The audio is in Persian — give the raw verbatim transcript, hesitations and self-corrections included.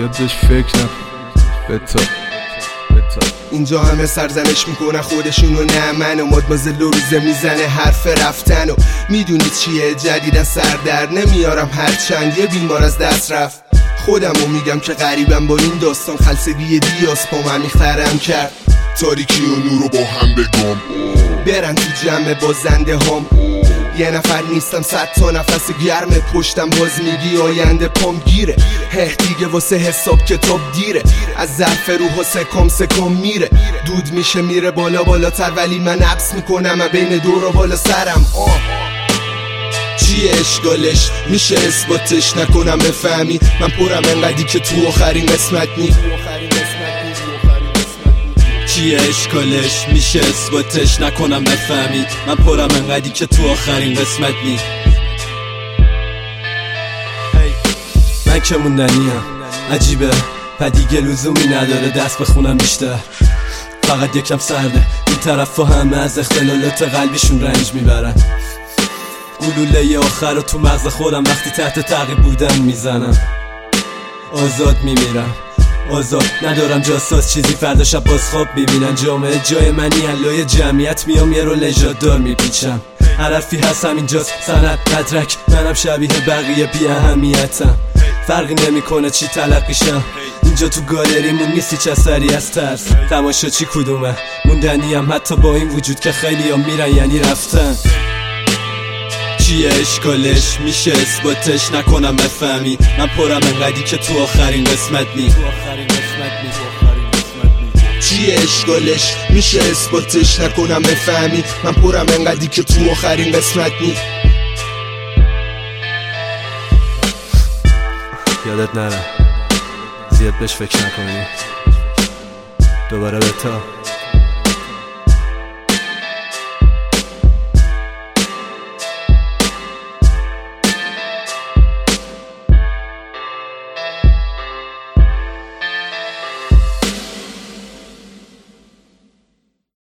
زیاد بهش فکر نکن. بتا بتا اینجا همه سرزنش میکنن خودشونو، نه منو. مدمازل روزه میزنه حرف رفتن و میدونید چیه جدیدن سر در نمیارم، هرچند یه بیمار از دست رفت. خودمو میگم که غریبم با این داستان، خلصگی دیاس پام عمیق‌ترم کرد. تاریکی و نورو با هم بگم برن تو جمع بازنده هم. یه نفر نیستم صد تا نفس گرم پشتم، باز میگی آینده پام گیره. هه دیگه واسه حساب کتاب دیره، از ظرف روح سکم سکم میره. دود میشه میره بالا بالاتر، ولی من حبس میکنم بین دور و بالا سرم. آه چیه اشکالش؟ میشه اثباتش نکنم بفهمی؟ من پرم انقدی که تو آخرین قسمت نی. چیه اشکالش؟ میشه اثباتش نکنم بفهمی؟ من پرم انقدی که تو آخرین قسمت نی. من که موندنیم، عجیبه و دیگه لزومی نداره دست بخونم بیشتر. فقط یکم سرده این طرف و همه از اختلالات قلبیشون رنج میبرن. گلوله آخر رو تو مغز خودم وقتی تحت تعقیب بودن میزنم. آزاد میمیرم، آزاد ندارم جاساس چیزی فردا شب باز خواب میبینن. جامعه جای منی علای جمعیت میام یه رو نژاد دار میپیچم. هر حرفی هست همینجاست سند مدرک، منم شبیه بقیه بی اهمیتم. فرقی نمیکنه چی تلقیشم، اینجا تو گالریمون نیست هیچ اثری از ترس. تماشا چی کدومه موندنیم، حتی با این وجود که خیلی ها میرن یعنی رفتن. چیه اشکالش؟ میشه اثباتش نکنم بفهمی؟ من پرم انقدی که تو آخرین قسمت نی. چیه اشکالش؟ میشه اثباتش نکنم بفهمی؟ من پرم انقدی که تو آخرین قسمت نی. یادت نره زیاد بهش فکر نکنی. دوباره بتا